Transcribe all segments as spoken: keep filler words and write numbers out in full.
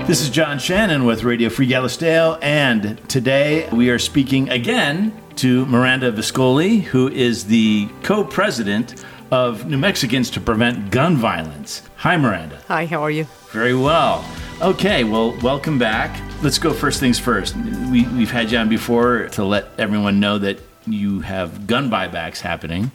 This is John Shannon with Radio Free Galisteo, and today we are speaking again to Miranda Viscoli, who is the co-president of New Mexicans to Prevent Gun Violence. Hi, Miranda. Hi, how are you? Very well. Okay, well, welcome back. Let's go first things first. We, we've had you on before to let everyone know that you have gun buybacks happening.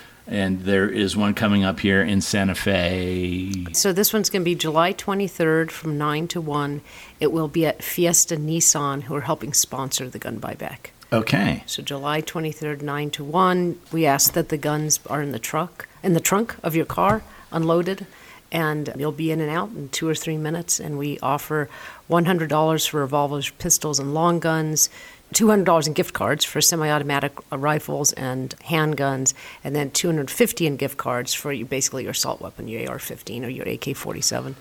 And there is one coming up here in Santa Fe. So this one's going to be July twenty-third from nine to one. It will be at Fiesta Nissan, who are helping sponsor the gun buyback. Okay. So July twenty-third, nine to one. We ask that the guns are in the truck, in the trunk of your car, unloaded, and you'll be in and out in two or three minutes. And we offer one hundred dollars for revolvers, pistols, and long guns, two hundred dollars in gift cards for semi-automatic rifles and handguns, and then two hundred fifty dollars in gift cards for your, basically your assault weapon, your A R fifteen or your A K forty-seven.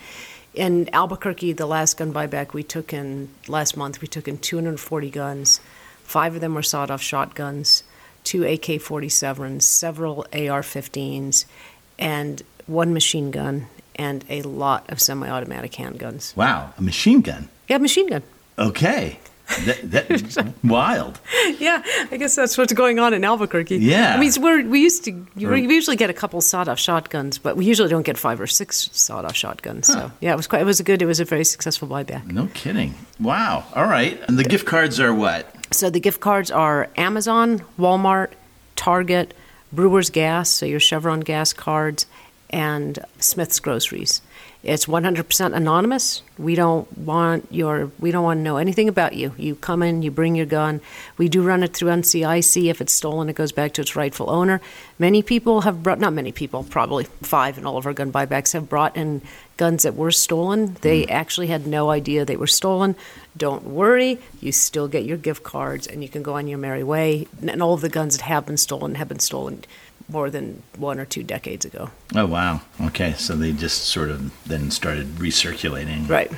In Albuquerque, the last gun buyback we took in last month, we took in two hundred forty guns. Five of them were sawed-off shotguns, two A K forty-sevens, several A R fifteens, and one machine gun, and a lot of semi-automatic handguns. Wow, a machine gun? Yeah, machine gun. Okay. That, that's wild. Yeah, I guess that's what's going on in Albuquerque. Yeah. I mean, we're, we used to, we usually get a couple sawed-off shotguns, but we usually don't get five or six sawed-off shotguns. Huh. So, yeah, it was quite, it was a good, it was a very successful buyback. No kidding. Wow. All right. And the gift cards are what? So the gift cards are Amazon, Walmart, Target, Brewer's Gas, so your Chevron gas cards, and Smith's Groceries. It's one hundred percent anonymous. We don't want your we don't want to know anything about you. You come in, you bring your gun. We do run it through N C I C. If it's stolen, it goes back to its rightful owner. Many people have brought, not many people, probably five in all of our gun buybacks have brought in guns that were stolen. They mm. actually had no idea they were stolen. Don't worry, you still get your gift cards and you can go on your merry way. And all of the guns that have been stolen have been stolen more than one or two decades ago. Oh, wow. Okay, so they just sort of then started recirculating. Right.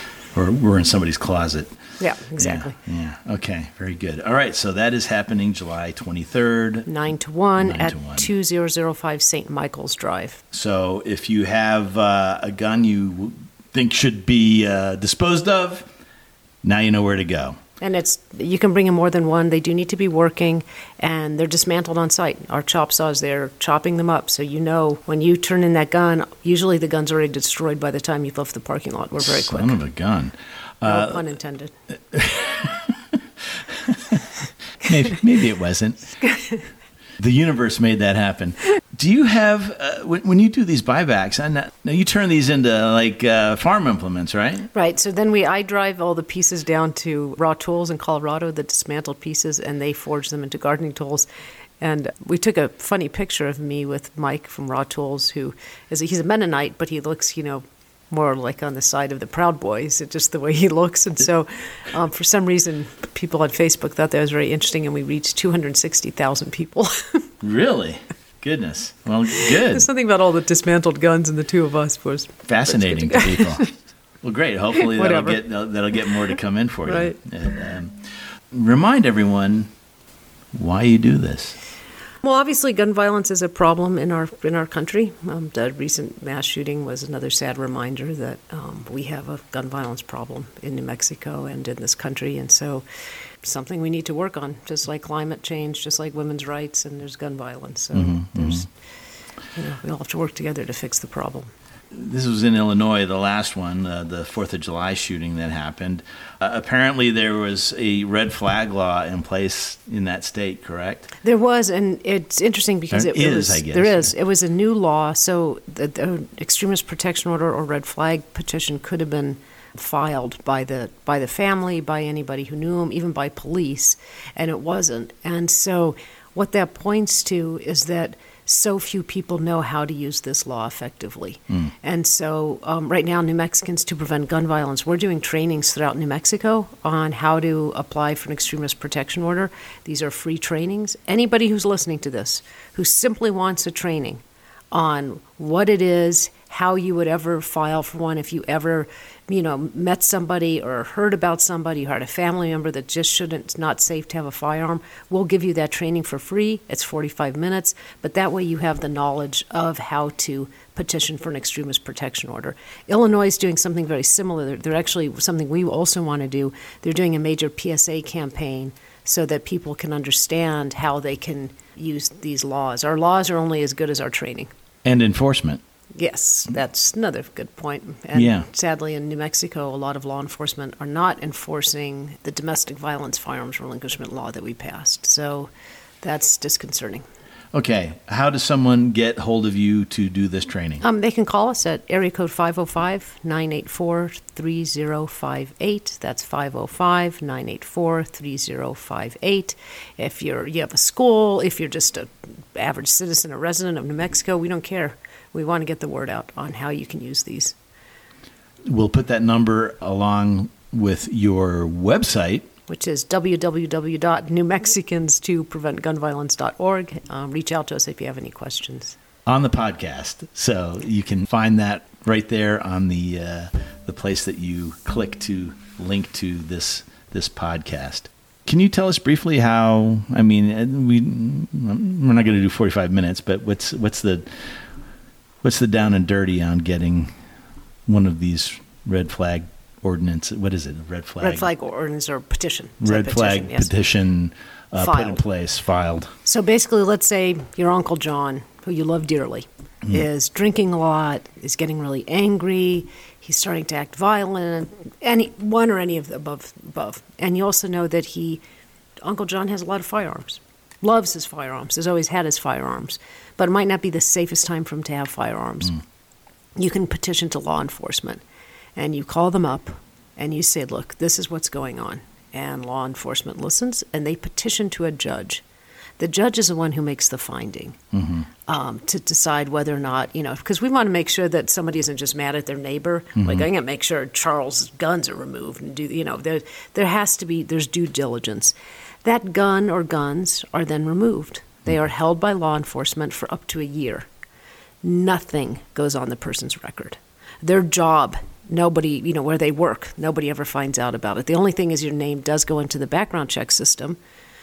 Or were in somebody's closet. Yeah, exactly. Yeah, yeah. Okay, very good. All right, so that is happening July twenty-third. nine to one at two thousand five Saint Michael's Drive. So if you have uh, a gun you think should be uh, disposed of, now you know where to go. And it's you can bring in more than one. They do need to be working, and they're dismantled on site. Our chop saws, they're chopping them up. So you know when you turn in that gun, usually the gun's already destroyed by the time you've left the parking lot. We're very Son quick. Son of a gun. No uh, pun intended. maybe, maybe it wasn't. The universe made that happen. Do you have, uh, when, when you do these buybacks, I know, now you turn these into like uh, farm implements, right? Right. So then we, I drive all the pieces down to Raw Tools in Colorado, the dismantled pieces, and they forge them into gardening tools. And we took a funny picture of me with Mike from Raw Tools, who is a, he's a Mennonite, but he looks, you know, more like on the side of the Proud Boys, just the way he looks. And so um, for some reason, people on Facebook thought that was very interesting, and we reached two hundred sixty thousand people. Really? Goodness. Well, good. There's something about all the dismantled guns and the two of us was fascinating to people. Well, great. Hopefully that'll Whatever. get that'll get more to come in for you. Right. And, um, remind everyone why you do this. Well, obviously, gun violence is a problem in our in our country. Um, the recent mass shooting was another sad reminder that um, we have a gun violence problem in New Mexico and in this country, and so something we need to work on, just like climate change, just like women's rights, and there's gun violence. So mm-hmm, there's, mm-hmm. you know, we all have to work together to fix the problem. This was in Illinois, the last one, uh, the fourth of July shooting that happened. Uh, apparently there was a red flag law in place in that state, correct? There was, and it's interesting because there it, it is, was, I guess. There is. It was a new law, so the, the extremist protection order or red flag petition could have been filed by the by the family, by anybody who knew him, even by police, and it wasn't. And so what that points to is that so few people know how to use this law effectively. Mm. And so um, right now, New Mexicans to Prevent Gun Violence, we're doing trainings throughout New Mexico on how to apply for an extremist protection order. These are free trainings. Anybody who's listening to this who simply wants a training on what it is, how you would ever file for one if you ever, you know, met somebody or heard about somebody who had a family member that just shouldn't, it's not safe to have a firearm. We'll give you that training for free. It's forty-five minutes, but that way you have the knowledge of how to petition for an extremist protection order. Illinois is doing something very similar. They're, they're actually something we also want to do. They're doing a major P S A campaign so that people can understand how they can use these laws. Our laws are only as good as our training. And enforcement. Yes, that's another good point. And yeah. sadly, in New Mexico, a lot of law enforcement are not enforcing the domestic violence firearms relinquishment law that we passed. So that's disconcerting. Okay. How does someone get hold of you to do this training? Um, they can call us at area code five oh five, nine eight four, three oh five eight. That's five oh five, nine eight four, three oh five eight. If you're you have a school, if you're just an average citizen or resident of New Mexico, we don't care. We want to get the word out on how you can use these. We'll put that number along with your website, which is w w w dot new mexicans to prevent gun violence dot org. Um, reach out to us if you have any questions. On the podcast. So you can find that right there on the uh, the place that you click to link to this this podcast. Can you tell us briefly how, I mean, we, we're not going to do forty-five minutes, but what's what's the what's the down and dirty on getting one of these red flag ordinance? What is it? Red flag? Red flag ordinance or petition. Red petition, flag yes. petition uh, put in place, filed. So basically, let's say your Uncle John, who you love dearly, mm. is drinking a lot, is getting really angry, he's starting to act violent, any one or any of the above. above. And you also know that he, Uncle John has a lot of firearms, loves his firearms, has always had his firearms, but it might not be the safest time for him to have firearms. Mm. You can petition to law enforcement, and you call them up, and you say, look, this is what's going on. And law enforcement listens, and they petition to a judge. The judge is the one who makes the finding mm-hmm. um, to decide whether or not, you know, because we want to make sure that somebody isn't just mad at their neighbor. Mm-hmm. Like, I'm going to make sure Charles' guns are removed and do, you know, there, there has to be, there's due diligence. That gun or guns are then removed. They are held by law enforcement for up to a year. Nothing goes on the person's record. Their job, nobody, you know, where they work, nobody ever finds out about it. The only thing is your name does go into the background check system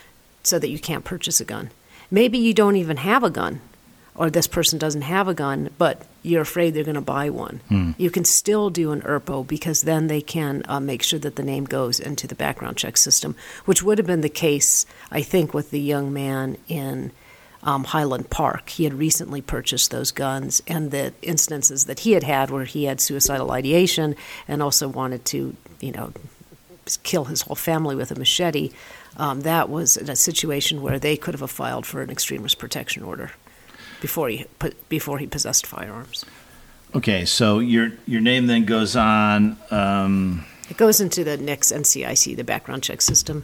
so that you can't purchase a gun. Maybe you don't even have a gun, or this person doesn't have a gun, but you're afraid they're going to buy one. Hmm. You can still do an E R P O because then they can uh, make sure that the name goes into the background check system, which would have been the case, I think, with the young man in um, Highland Park. He had recently purchased those guns, and the instances that he had had where he had suicidal ideation and also wanted to, you know, kill his whole family with a machete, um, that was in a situation where they could have filed for an extremist protection order before he before he possessed firearms. Okay, so your your name then goes on. Um, it goes into the N I C S N C I C, the background check system.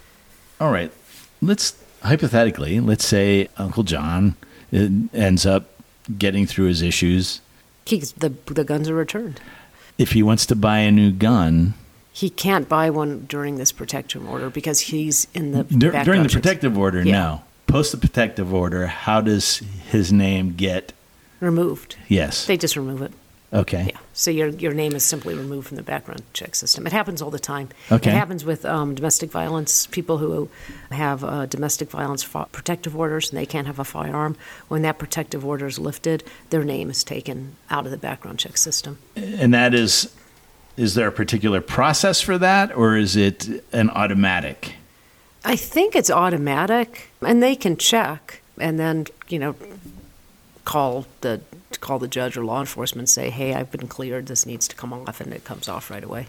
All right, let's hypothetically, let's say Uncle John ends up getting through his issues. He, the the guns are returned. If he wants to buy a new gun, he can't buy one during this protection order because he's in the dur- background during the checks. protective order. Yeah. No. Post the protective order, how does his name get removed? Yes. They just remove it. Okay. Yeah. So your your name is simply removed from the background check system. It happens all the time. Okay. It happens with um, domestic violence, people who have uh, domestic violence fo- protective orders and they can't have a firearm. When that protective order is lifted, their name is taken out of the background check system. And that is, is there a particular process for that, or is it an automatic? I think it's automatic, and they can check and then, you know, call the call the judge or law enforcement and say, hey, I've been cleared, this needs to come off, and it comes off right away.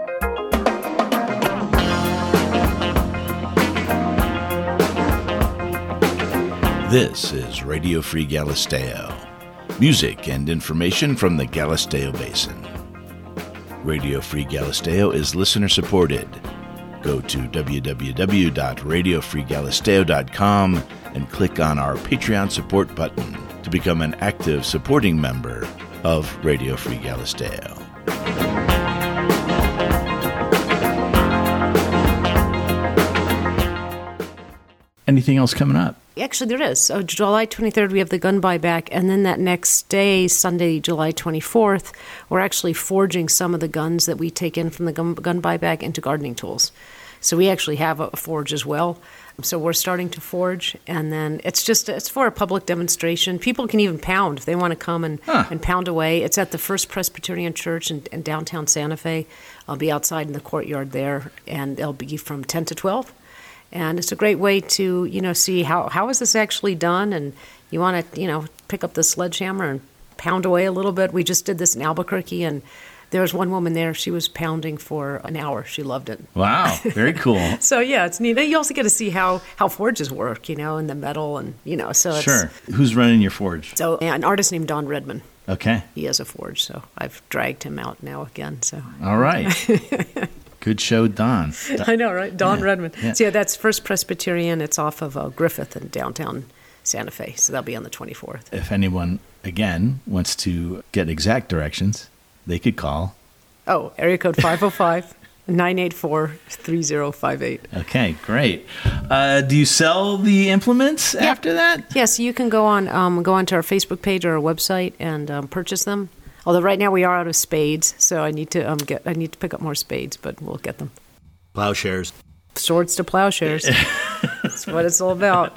This is Radio Free Galisteo. Music and information from the Galisteo Basin. Radio Free Galisteo is listener supported. Go to w w w dot radio free galisteo dot com and click on our Patreon support button to become an active supporting member of Radio Free Galisteo. Anything else coming up? Actually, there is. So July twenty-third, we have the gun buyback. And then that next day, Sunday, July twenty-fourth, we're actually forging some of the guns that we take in from the gun, gun buyback into gardening tools. So we actually have a forge as well. So we're starting to forge, and then it's just it's for a public demonstration. People can even pound if they want to come and, huh. and pound away. It's at the First Presbyterian Church in, in downtown Santa Fe. I'll be outside in the courtyard there, and they'll be from ten to twelve. And it's a great way to, you know, see how, how is this actually done, and you want to, you know, pick up the sledgehammer and pound away a little bit. We just did this in Albuquerque, and there was one woman there. She was pounding for an hour. She loved it. Wow, very cool. So, yeah, it's neat. You also get to see how, how forges work, you know, and the metal and, you know, so it's... Sure. Who's running your forge? So, an artist named Don Redman. Okay. He has a forge, so I've dragged him out now again, so... All right. Good show, Don. I know, right? Don yeah. Redman. Yeah. So, yeah, that's First Presbyterian. It's off of uh, Griffith in downtown Santa Fe, so that'll be on the twenty-fourth. If anyone, again, wants to get exact directions... They could call. Oh, area code five oh five, nine eight four, three oh five eight. Okay, great. Uh, do you sell the implements yeah. after that? Yes, yeah, so you can go on um, go onto our Facebook page or our website and um, purchase them. Although right now we are out of spades, so I need to um, get I need to pick up more spades, but we'll get them. Plowshares. Swords to plowshares. That's what it's all about.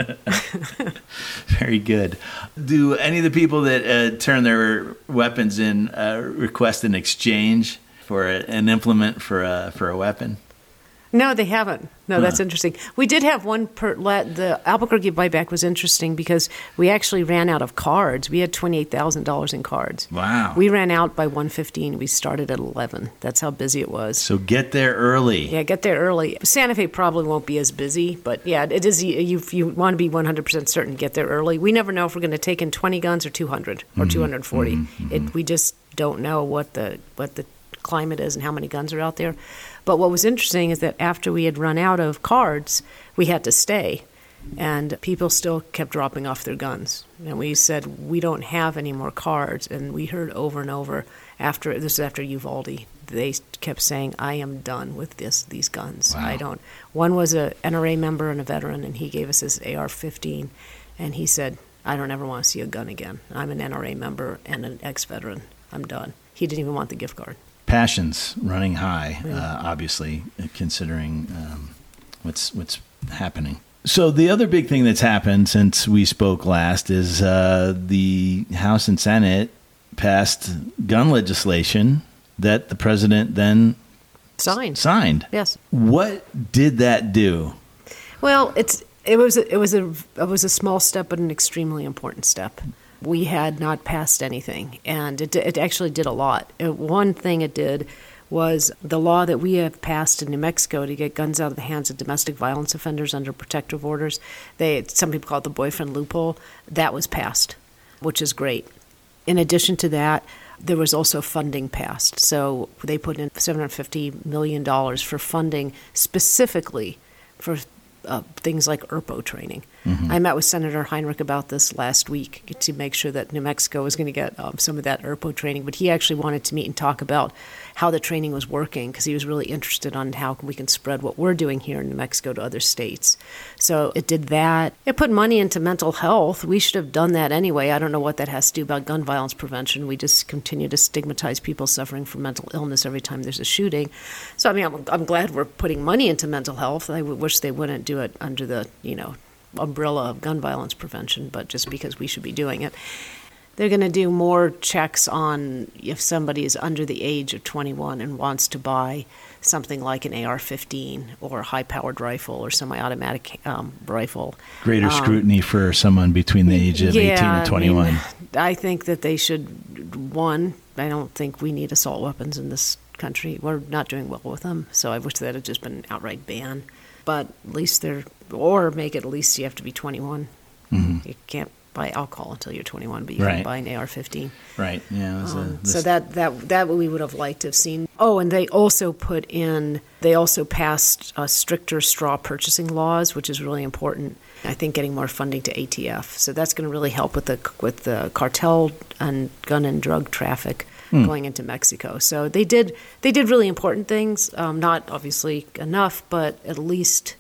Very good. Do any of the people that uh, turn their weapons in uh, request an exchange for a, an implement for a, for a weapon? No, they haven't. No, huh. That's interesting. We did have one per let the Albuquerque buyback was interesting because we actually ran out of cards. We had twenty-eight thousand dollars in cards. Wow. We ran out by one fifteen. We started at eleven. That's how busy it was. So get there early. Yeah, get there early. Santa Fe probably won't be as busy, but yeah, it is. You you want to be one hundred percent certain, get there early. We never know if we're going to take in twenty guns or two hundred or mm-hmm. two hundred forty. Mm-hmm. It, we just don't know what the what the climate is and how many guns are out there. But what was interesting is that after we had run out of cards, we had to stay. And people still kept dropping off their guns. And we said, we don't have any more cards. And we heard over and over, after this is after Uvalde, they kept saying, I am done with this these guns. Wow. I don't. One was a N R A member and a veteran, and he gave us his A R fifteen. And he said, I don't ever want to see a gun again. I'm an N R A member and an ex-veteran. I'm done. He didn't even want the gift card. Passions running high, uh, obviously, considering um, what's what's happening. So the other big thing that's happened since we spoke last is uh, the House and Senate passed gun legislation that the president then signed. Signed. Yes. What did that do? Well, it's it was it was a it was a small step, but an extremely important step. We had not passed anything, and it, it actually did a lot. It, one thing it did was the law that we have passed in New Mexico to get guns out of the hands of domestic violence offenders under protective orders. They some people call it the boyfriend loophole. That was passed, which is great. In addition to that, there was also funding passed. So they put in seven hundred fifty million dollars for funding specifically for Uh, things like E R P O training. Mm-hmm. I met with Senator Heinrich about this last week to make sure that New Mexico was going to get um, some of that E R P O training, but he actually wanted to meet and talk about how the training was working because he was really interested on how we can spread what we're doing here in New Mexico to other states. So it did that. It put money into mental health. We should have done that anyway. I don't know what that has to do about gun violence prevention. We just continue to stigmatize people suffering from mental illness every time there's a shooting. So, I mean, I'm, I'm glad we're putting money into mental health. I wish they wouldn't do it under the, you know, umbrella of gun violence prevention, but just because we should be doing it. They're going to do more checks on if somebody is under the age of twenty-one and wants to buy something like an A R fifteen or a high-powered rifle or semi-automatic um, rifle. Greater um, scrutiny for someone between the age of yeah, eighteen and twenty-one. I mean, I think that they should, one, I don't think we need assault weapons in this country. We're not doing well with them, so I wish that had just been an outright ban. But at least they're, or make it at least you have to be twenty-one. Mm-hmm. You can't buy alcohol until you're twenty-one, but you right. can buy an A R fifteen. Right. Yeah. It was um, a, so that that that we would have liked to have seen. Oh, and they also put in, they also passed uh, stricter straw purchasing laws, which is really important. I think getting more funding to A T F. So that's going to really help with the with the cartel and gun and drug traffic. Hmm. Going into Mexico. So they did they did really important things, um, not obviously enough, but at least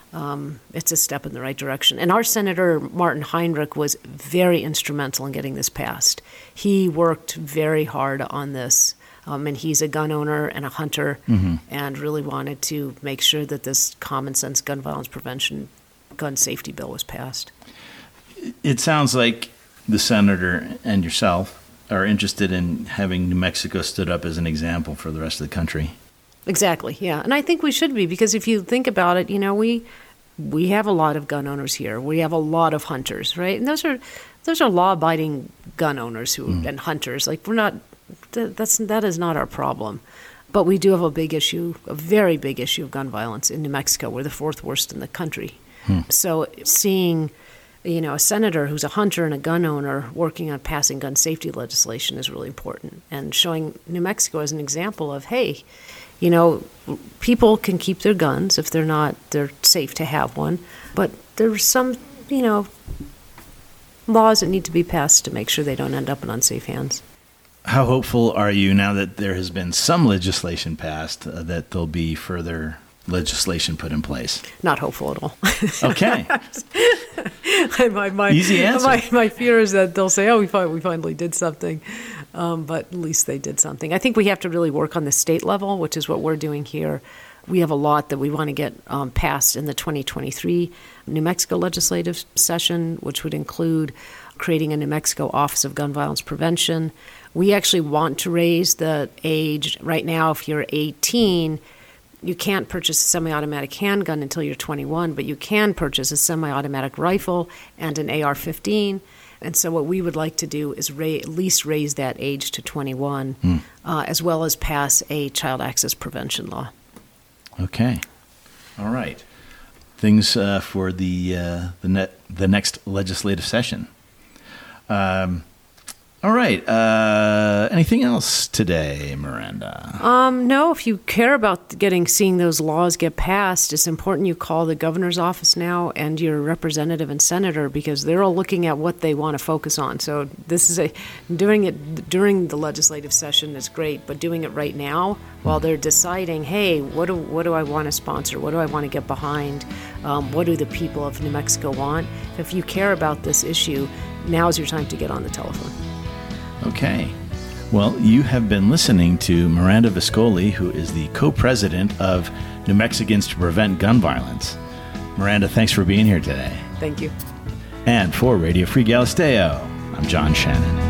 um, it's a step in the right direction. And our Senator Martin Heinrich was very instrumental in getting this passed. He worked very hard on this. Um, and he's a gun owner and a hunter, mm-hmm. and really wanted to make sure that this common sense gun violence prevention, gun safety bill was passed. It sounds like the senator and yourself are interested in having New Mexico stood up as an example for the rest of the country. Exactly, yeah. And I think we should be, because if you think about it, you know, we we have a lot of gun owners here. We have a lot of hunters, right? And those are those are law-abiding gun owners who mm. and hunters. Like, we're not That's that is not our problem, but we do have a big issue, a very big issue of gun violence in New Mexico. We're the fourth worst in the country. Hmm. So seeing, you know, a senator who's a hunter and a gun owner working on passing gun safety legislation is really important, and showing New Mexico as an example of, hey, you know, people can keep their guns if they're not they're safe to have one, but there's some, you know, laws that need to be passed to make sure they don't end up in unsafe hands. How hopeful are you now that there has been some legislation passed uh, that there'll be further legislation put in place? Not hopeful at all. Okay. my, my, Easy answer. My, my fear is that they'll say, oh, we, fi- we finally did something. Um, but at least they did something. I think we have to really work on the state level, which is what we're doing here. We have a lot that we want to get um, passed in the twenty twenty-three New Mexico legislative session, which would include creating a New Mexico Office of Gun Violence Prevention. We actually want to raise the age. Right now, if you're eighteen, you can't purchase a semi-automatic handgun until you're twenty-one, but you can purchase a semi-automatic rifle and an A R fifteen. And so what we would like to do is ra- at least raise that age to twenty-one, mm. uh, as well as pass a child access prevention law. Okay. All right. Things uh, for the uh, the net the next legislative session. Um, all right. Uh, anything else today, Miranda? Um, no. If you care about getting seeing those laws get passed, it's important you call the governor's office now and your representative and senator, because they're all looking at what they want to focus on. So this is a doing it during the legislative session is great, but doing it right now while they're deciding, hey, what do what do I want to sponsor? What do I want to get behind? Um, what do the people of New Mexico want? If you care about this issue, now's your time to get on the telephone. Okay. Well, you have been listening to Miranda Viscoli, who is the co-president of New Mexicans to Prevent Gun Violence. Miranda, thanks for being here today. Thank you. And for Radio Free Galisteo, I'm John Shannon.